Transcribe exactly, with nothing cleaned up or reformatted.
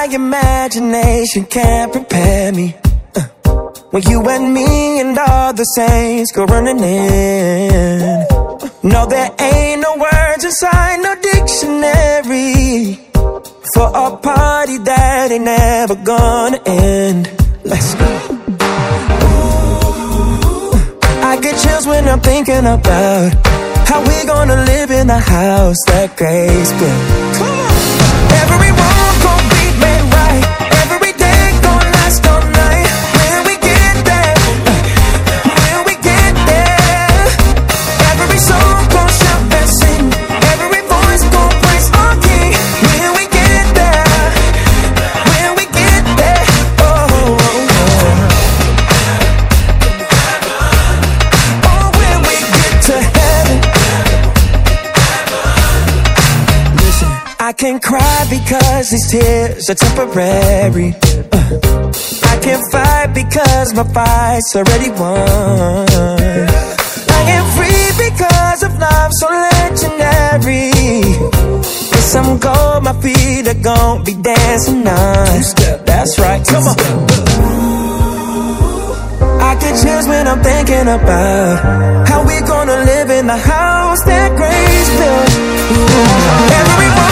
my imagination can't prepare me. uh, When you and me and all the saints go running in. No, there ain't no words inside no dictionary for a party that ain't never gonna end. Let's go. I get chills when I'm thinking about how we gonna live in the house that Grace built. Come on. Every room gon' be made right. Every day gon' last all night. When we get there, when we get there, every soul gon' shout and sing. Every voice gon' praise our King. When we get there, when we get there, oh, oh, oh. Oh, when we get to heaven. Listen, I can cry because these tears are temporary. uh, I can fight because my fight's already won. I am free because of love so legendary. With some gold, my feet are gon' be dancing on. That's right, come on. I get chills when I'm thinking about how we gonna live in the house that Grace built. Everyone